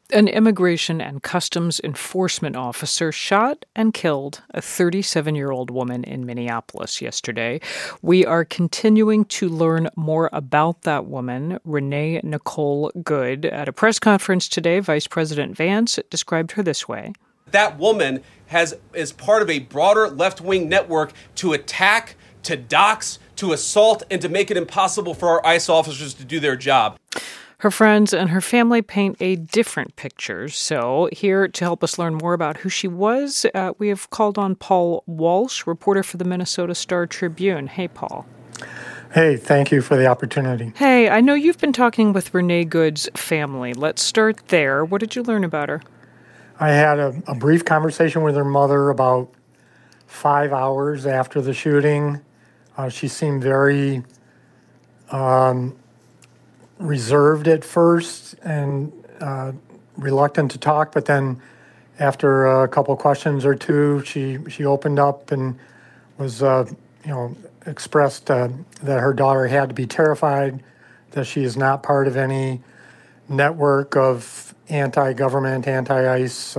An immigration and customs enforcement officer shot and killed a 37-year-old woman in Minneapolis yesterday. We are continuing to learn more about that woman, Renee Nicole Good. At a press conference today, Vice President Vance described her this way. That woman is part of a broader left-wing network to attack, to dox, to assault, and to make it impossible for our ICE officers to do their job. Her friends and her family paint a different picture. So here to help us learn more about who she was, we have called on Paul Walsh, reporter for the Minnesota Star-Tribune. Hey, Paul. Hey, thank you for the opportunity. Hey, I know you've been talking with Renee Good's family. Let's start there. What did you learn about her? I had a brief conversation with her mother about 5 hours after the shooting. She seemed very reserved at first and reluctant to talk, but then after a couple questions or two, she opened up and was, expressed that her daughter had to be terrified, that she is not part of any network of anti-government, anti-ICE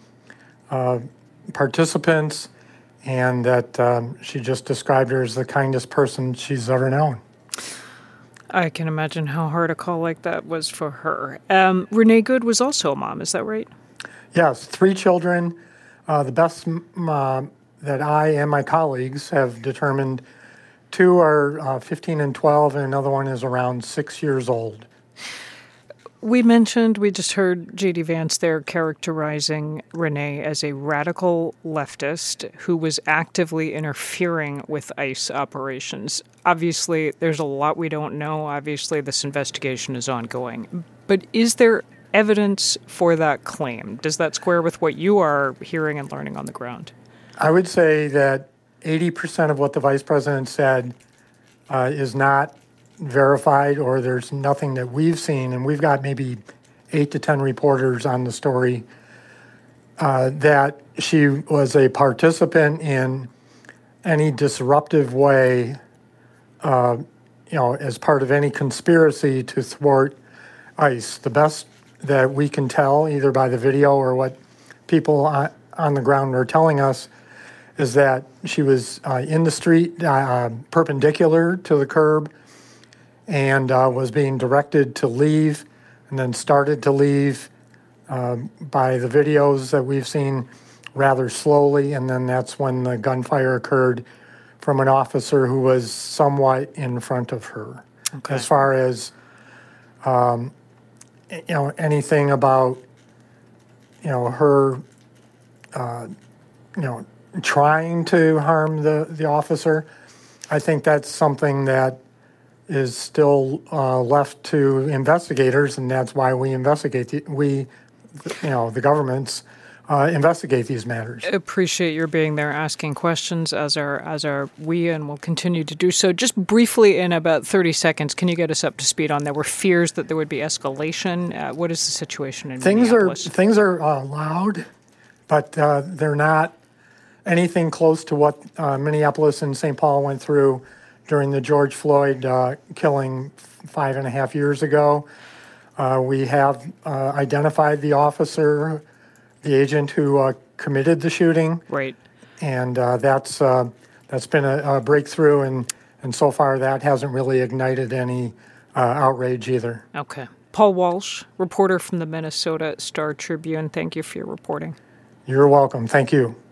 participants, and that she just described her as the kindest person she's ever known. I can imagine how hard a call like that was for her. Renee Good was also a mom, is that right? Yes, 3 children. The best that I and my colleagues have determined, 2 are 15 and 12, and another one is around 6 years old. We just heard J.D. Vance there characterizing Renee as a radical leftist who was actively interfering with ICE operations. Obviously, there's a lot we don't know. Obviously, this investigation is ongoing. But is there evidence for that claim? Does that square with what you are hearing and learning on the ground? I would say that 80% of what the vice president said is not verified, or there's nothing that we've seen, and we've got maybe 8 to 10 reporters on the story, that she was a participant in any disruptive way, as part of any conspiracy to thwart ICE. The best that we can tell, either by the video or what people on the ground are telling us, is that she was in the street, perpendicular to the curb, and was being directed to leave, and then started to leave by the videos that we've seen rather slowly, and then that's when the gunfire occurred from an officer who was somewhat in front of her. Okay. As far as anything about her trying to harm the officer, I think that's something that is still left to investigators, and that's why we investigate. The governments investigate these matters. Appreciate your being there, asking questions, as are we, and we'll continue to do so. Just briefly, in about 30 seconds, can you get us up to speed on? There were fears that there would be escalation. What is the situation in Minneapolis? Things are loud, but they're not anything close to what Minneapolis and St. Paul went through during the George Floyd killing 5.5 years ago. We have identified the officer, the agent who committed the shooting. Right. And that's been a breakthrough, and so far that hasn't really ignited any outrage either. Okay. Paul Walsh, reporter from the Minnesota Star-Tribune, thank you for your reporting. You're welcome. Thank you.